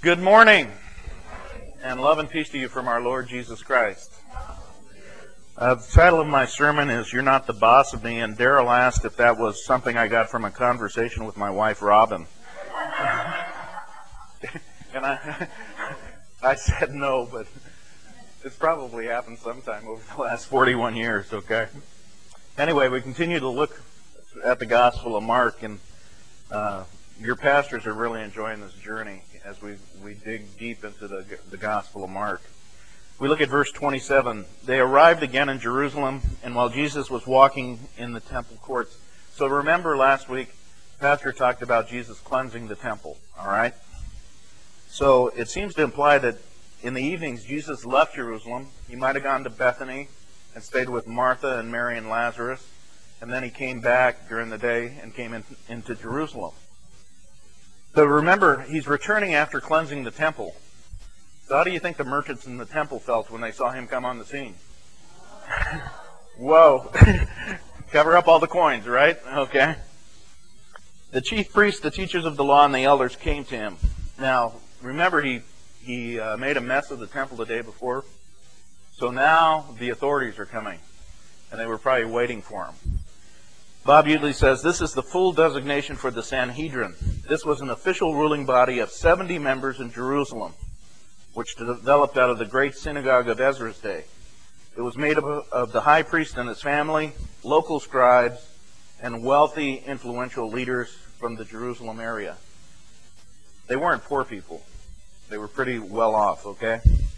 Good morning, and love and peace to you from our Lord Jesus Christ. The title of my sermon is You're Not the Boss of Me, and Daryl asked if that was something I got from a conversation with my wife, Robin. And I said no, but it's probably happened sometime over the last 41 years, okay? Anyway, we continue to look at the Gospel of Mark, and your pastors are really enjoying this journey as we dig deep into the Gospel of Mark. We look at verse 27. They arrived again in Jerusalem, and while Jesus was walking in the temple courts. So remember last week, Pastor talked about Jesus cleansing the temple, all right? So it seems to imply that in the evenings, Jesus left Jerusalem. He might have gone to Bethany and stayed with Martha and Mary and Lazarus, and then he came back during the day and came into Jerusalem. So remember, he's returning after cleansing the temple. So how do you think the merchants in the temple felt when they saw him come on the scene? Whoa. Cover up all the coins, right? Okay. The chief priests, the teachers of the law, and the elders came to him. Now, remember, he made a mess of the temple the day before. So now the authorities are coming, and they were probably waiting for him. Bob Utley says, this is the full designation for the Sanhedrin. This was an official ruling body of 70 members in Jerusalem, which developed out of the great synagogue of Ezra's day. It was made up of the high priest and his family, local scribes, and wealthy, influential leaders from the Jerusalem area. They weren't poor people. They were pretty well off, okay?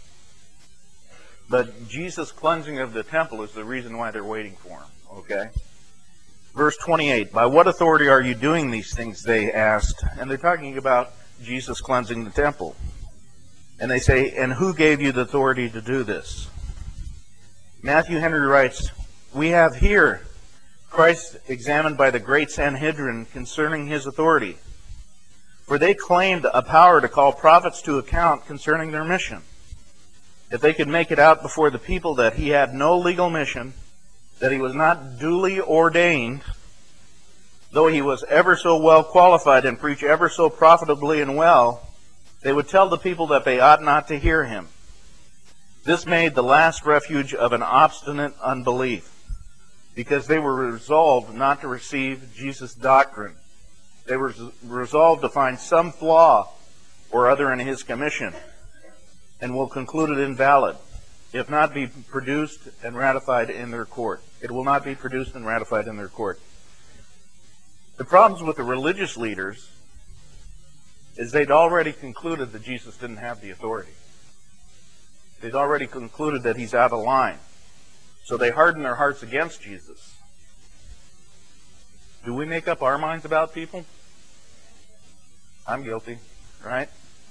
But Jesus' cleansing of the temple is the reason why they're waiting for him, okay? Verse 28, by what authority are you doing these things, they asked. And they're talking about Jesus cleansing the temple. And they say, and who gave you the authority to do this? Matthew Henry writes, we have here Christ examined by the great Sanhedrin concerning his authority. For they claimed a power to call prophets to account concerning their mission. If they could make it out before the people that he had no legal mission, that he was not duly ordained, though he was ever so well qualified and preach ever so profitably and well, they would tell the people that they ought not to hear him. This made the last refuge of an obstinate unbelief, because they were resolved not to receive Jesus' doctrine. They were resolved to find some flaw or other in his commission, and will conclude it invalid, if not be produced and ratified in their court. It will not be produced and ratified in their court. The problems with the religious leaders is they'd already concluded that Jesus didn't have the authority. They'd already concluded that he's out of line. So they hardened their hearts against Jesus. Do we make up our minds about people? I'm guilty, right?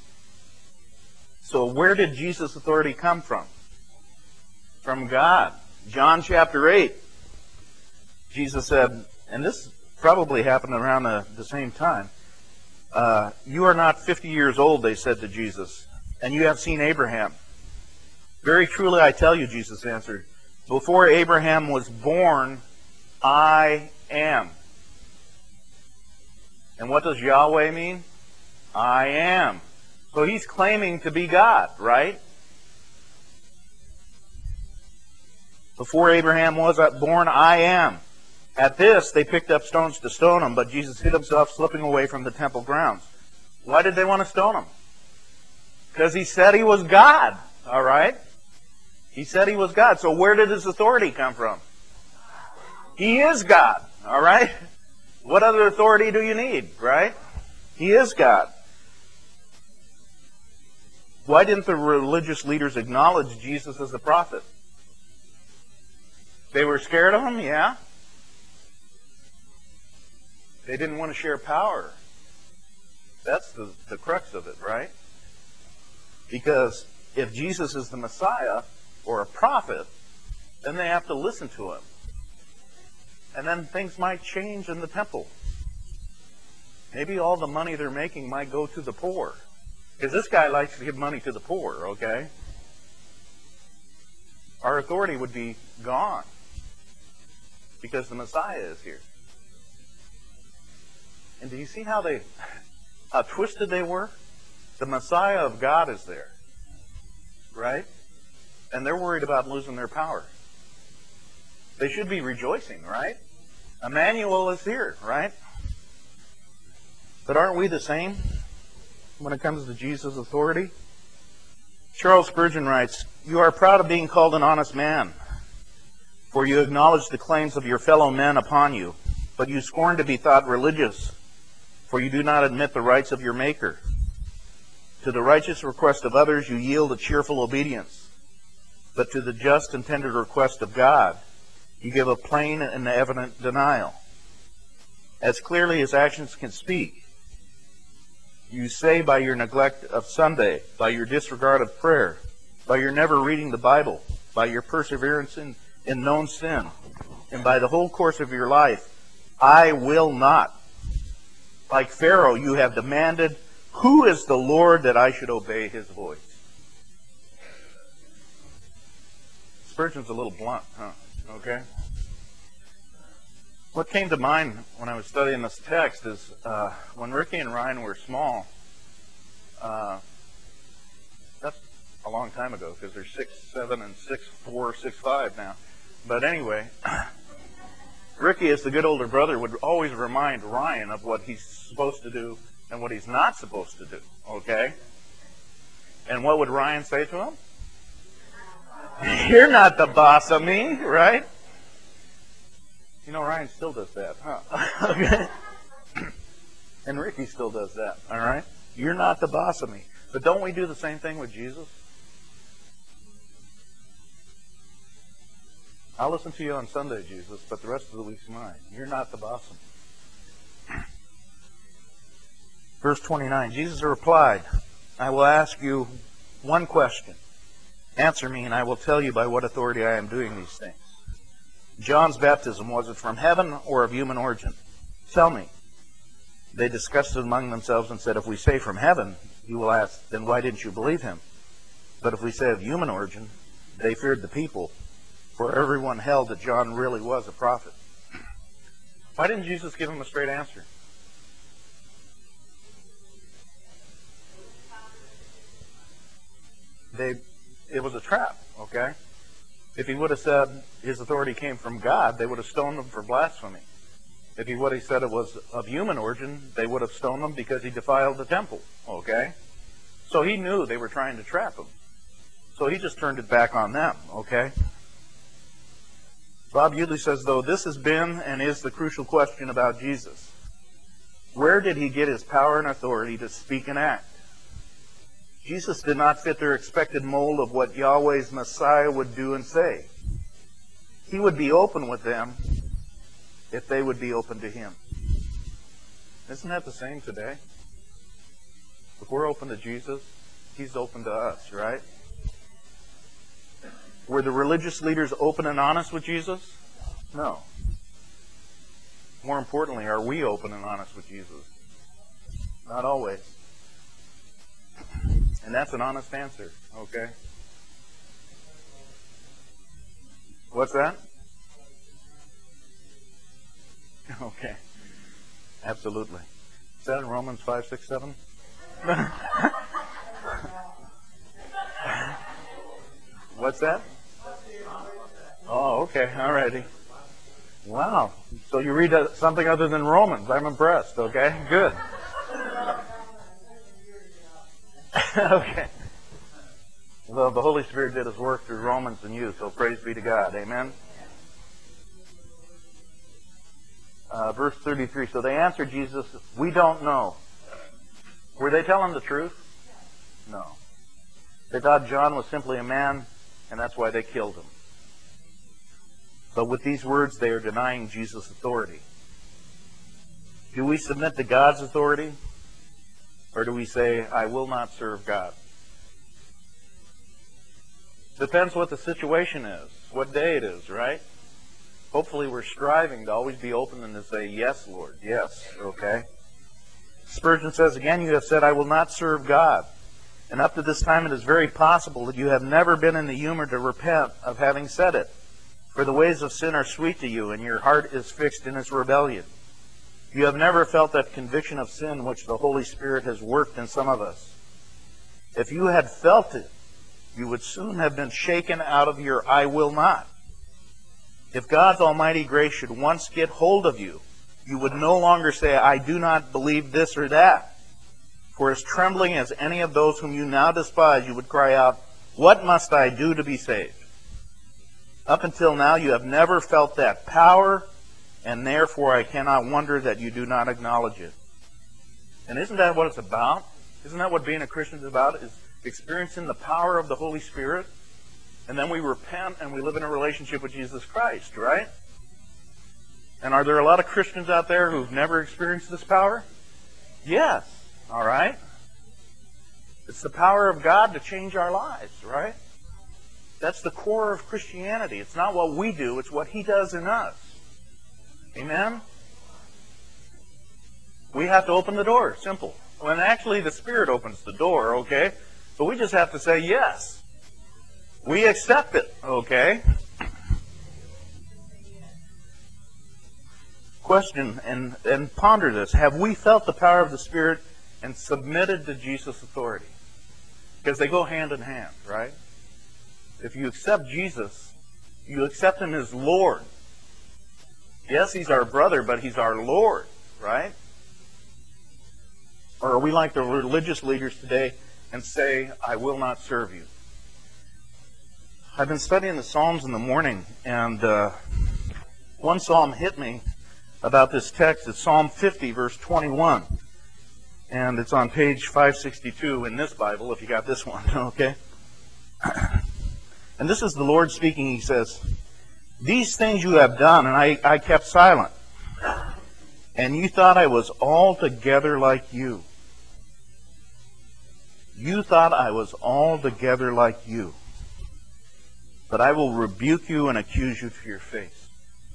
So where did Jesus' authority come from? From God. John chapter 8. Jesus said, and this probably happened around the same time. You are not 50 years old, they said to Jesus, and you have seen Abraham. Very truly I tell you, Jesus answered, before Abraham was born, I am. And what does Yahweh mean? I am. So he's claiming to be God, right? Before Abraham was born, I am. At this, they picked up stones to stone him, but Jesus hid himself, slipping away from the temple grounds. Why did they want to stone him? Because he said he was God, all right? He said he was God. So where did his authority come from? He is God, all right? What other authority do you need, right? He is God. Why didn't the religious leaders acknowledge Jesus as a prophet? They were scared of him, yeah. They didn't want to share power. That's the crux of it, right? Because if Jesus is the Messiah or a prophet, then they have to listen to him. And then things might change in the temple. Maybe all the money they're making might go to the poor. Because this guy likes to give money to the poor, okay? Our authority would be gone because the Messiah is here. And do you see how twisted they were? The Messiah of God is there, right? And they're worried about losing their power. They should be rejoicing, right? Emmanuel is here, right? But aren't we the same when it comes to Jesus' authority? Charles Spurgeon writes, "You are proud of being called an honest man, for you acknowledge the claims of your fellow men upon you, but you scorn to be thought religious, for you do not admit the rights of your Maker. To the righteous request of others you yield a cheerful obedience, but to the just and tender request of God you give a plain and evident denial. As clearly as actions can speak, you say by your neglect of Sunday, by your disregard of prayer, by your never reading the Bible, by your perseverance in known sin, and by the whole course of your life, I will not. Like Pharaoh, you have demanded, who is the Lord that I should obey his voice?" Spurgeon's a little blunt, huh? Okay. What came to mind when I was studying this text is when Ricky and Ryan were small. That's a long time ago because they're 6'7" and 6'4", 6'5" now. But anyway, Ricky, as the good older brother, would always remind Ryan of what he's supposed to do and what he's not supposed to do. Okay? And what would Ryan say to him? "You're not the boss of me," right? You know, Ryan still does that, huh? Okay. And Ricky still does that, all right? You're not the boss of me. But don't we do the same thing with Jesus? I'll listen to you on Sunday, Jesus, but the rest of the week's mine. You're not the boss of me. Verse 29, Jesus replied, "I will ask you one question. Answer me, and I will tell you by what authority I am doing these things. John's baptism, was it from heaven or of human origin? Tell me." They discussed it among themselves and said, "If we say from heaven," he will ask, "then why didn't you believe him? But if we say of human origin," they feared the people, for everyone held that John really was a prophet. Why didn't Jesus give him a straight answer? It was a trap, okay? If he would have said his authority came from God, they would have stoned him for blasphemy. If he would have said it was of human origin, they would have stoned him because he defiled the temple, okay? So he knew they were trying to trap him. So he just turned it back on them, okay? Bob Utley says, though, this has been and is the crucial question about Jesus. Where did he get his power and authority to speak and act? Jesus did not fit their expected mold of what Yahweh's Messiah would do and say. He would be open with them if they would be open to him. Isn't that the same today? If we're open to Jesus, he's open to us, right? Were the religious leaders open and honest with Jesus? No. More importantly, are we open and honest with Jesus? Not always. And that's an honest answer, okay? What's that? Okay. Absolutely. Is that in Romans 5, 6, 7? What's that? Oh, okay. All righty. Wow. So you read something other than Romans. I'm impressed, okay? Good. Okay. Well, the Holy Spirit did his work through Romans and you, so praise be to God. Amen. Verse 33. So they answered Jesus, "We don't know." Were they telling the truth? No. They thought John was simply a man, and that's why they killed him. But with these words, they are denying Jesus' authority. Do we submit to God's authority? Or do we say, "I will not serve God"? Depends what the situation is, what day it is, right? Hopefully we're striving to always be open and to say, "Yes, Lord, yes," okay? Spurgeon says, "Again, you have said, 'I will not serve God.' And up to this time it is very possible that you have never been in the humor to repent of having said it. For the ways of sin are sweet to you, and your heart is fixed in its rebellion. You have never felt that conviction of sin which the Holy Spirit has worked in some of us. If you had felt it, you would soon have been shaken out of your I will not. If God's almighty grace should once get hold of you, you would no longer say, I do not believe this or that. For as trembling as any of those whom you now despise, you would cry out, what must I do to be saved? Up until now, you have never felt that power, and therefore I cannot wonder that you do not acknowledge it. And isn't that what it's about? Isn't that what being a Christian is about? Is experiencing the power of the Holy Spirit? And then we repent and we live in a relationship with Jesus Christ, right? And are there a lot of Christians out there who've never experienced this power? Yes. All right? It's the power of God to change our lives, right? That's the core of Christianity. It's not what we do, it's what He does in us. Amen? We have to open the door. Simple. When actually the Spirit opens the door, okay? But we just have to say yes. We accept it, okay? Question and ponder this. Have we felt the power of the Spirit and submitted to Jesus' authority? Because they go hand in hand, right? If you accept Jesus, you accept Him as Lord. Yes, He's our brother, but He's our Lord, right? Or are we like the religious leaders today and say, I will not serve you? I've been studying the Psalms in the morning, and one psalm hit me about this text. It's Psalm 50, verse 21. And it's on page 562 in this Bible, if you got this one, okay? And this is the Lord speaking. He says, these things you have done, and I kept silent. And you thought I was altogether like you. You thought I was altogether like you. But I will rebuke you and accuse you to your face.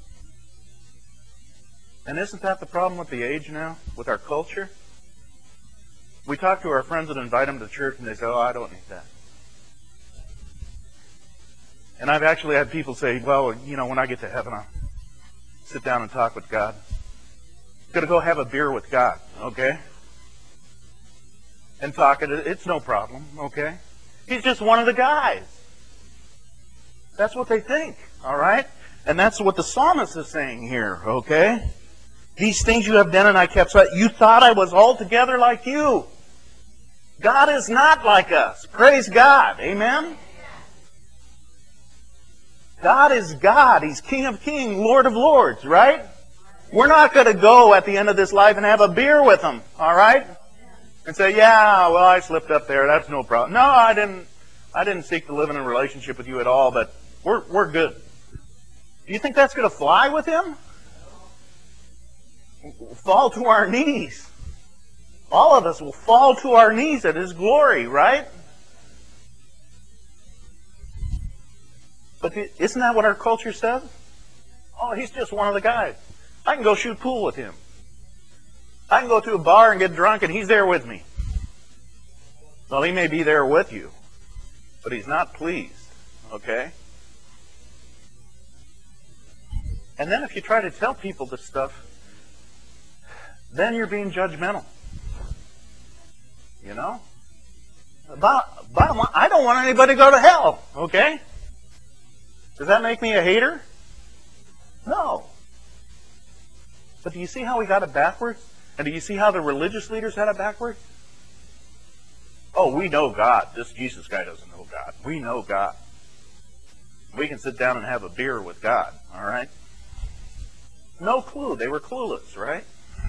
And isn't that the problem with the age now, with our culture? We talk to our friends that invite them to church and they say, oh, I don't need that. And I've actually had people say, well, you know, when I get to heaven, I'll sit down and talk with God. I'm going to go have a beer with God, okay? And talk it. It's no problem, okay? He's just one of the guys. That's what they think, all right? And that's what the psalmist is saying here, okay? These things you have done and I kept silent. You thought I was altogether like you. God is not like us. Praise God. Amen? God is God. He's King of Kings, Lord of Lords, right? We're not going to go at the end of this life and have a beer with Him, all right? And say, yeah, well, I slipped up there. That's no problem. No, I didn't seek to live in a relationship with you at all, but we're good. Do you think that's going to fly with Him? We'll fall to our knees. All of us will fall to our knees at His glory, right? But isn't that what our culture says? Oh, he's just one of the guys. I can go shoot pool with him. I can go to a bar and get drunk and he's there with me. Well, he may be there with you, but he's not pleased, okay? And then if you try to tell people this stuff, then you're being judgmental. You know? Bottom line, I don't want anybody to go to hell, okay? Does that make me a hater? No. But do you see how we got it backwards? And do you see how the religious leaders had it backwards? Oh, we know God. This Jesus guy doesn't know God. We know God. We can sit down and have a beer with God, all right? No clue. They were clueless, right?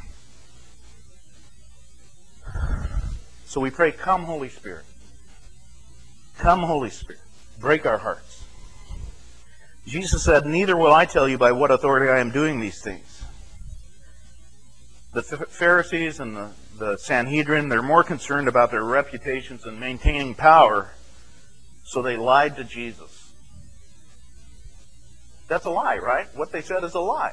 So we pray, come, Holy Spirit. Come, Holy Spirit. Break our hearts. Jesus said, neither will I tell you by what authority I am doing these things. The Pharisees and the Sanhedrin, they're more concerned about their reputations and maintaining power, so they lied to Jesus. That's a lie, right? What they said is a lie.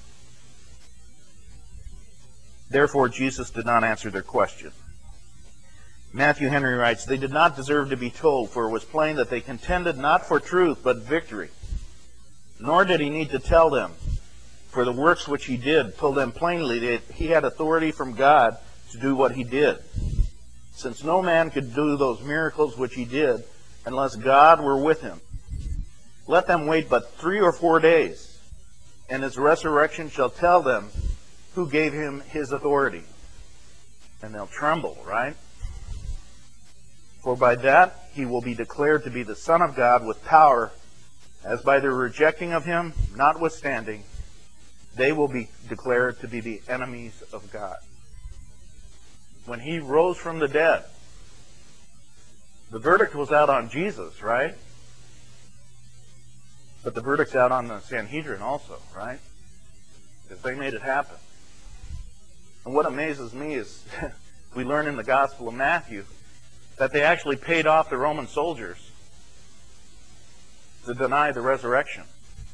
Therefore, Jesus did not answer their question. Matthew Henry writes, they did not deserve to be told, for it was plain that they contended not for truth, but victory. Nor did he need to tell them, for the works which he did told them plainly that he had authority from God to do what he did. since no man could do those miracles which he did unless God were with him. Let them wait but 3 or 4 days, and his resurrection shall tell them who gave him his authority. And they'll tremble, right? For by that he will be declared to be the Son of God with power, as by their rejecting of him, notwithstanding, they will be declared to be the enemies of God. When he rose from the dead, the verdict was out on Jesus, right? But the verdict's out on the Sanhedrin also, right? Because they made it happen. And what amazes me is we learn in the Gospel of Matthew that they actually paid off the Roman soldiers to deny the resurrection.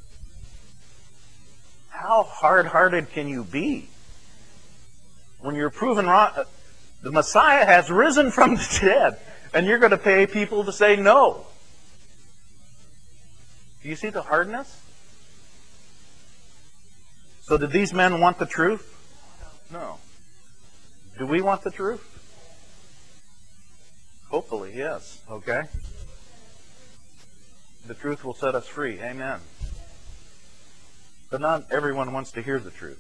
How hard-hearted can you be when you're proven wrong? The Messiah has risen from the dead, and you're going to pay people to say no. Do you see the hardness? So did these men want the truth? No. Do we want the truth? Hopefully, yes. Okay? The truth will set us free. Amen. But not everyone wants to hear the truth.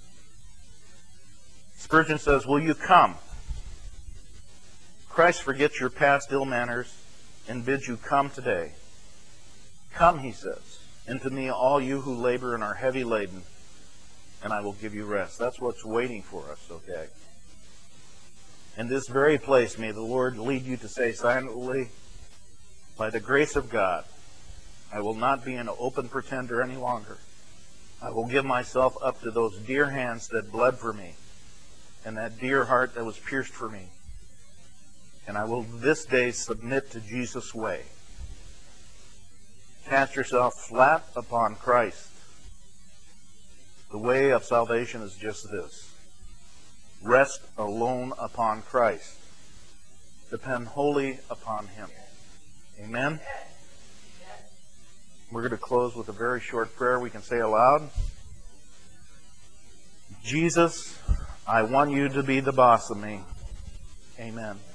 Spurgeon says, will you come? Christ forgets your past ill manners and bids you come today. Come, he says, into me all you who labor and are heavy laden, and I will give you rest. That's what's waiting for us, okay? In this very place, may the Lord lead you to say silently, by the grace of God, I will not be an open pretender any longer. I will give myself up to those dear hands that bled for me, and that dear heart that was pierced for me. And I will this day submit to Jesus' way. Cast yourself flat upon Christ. The way of salvation is just this. Rest alone upon Christ. Depend wholly upon him. Amen? We're going to close with a very short prayer we can say aloud. Jesus, I want you to be the boss of me. Amen.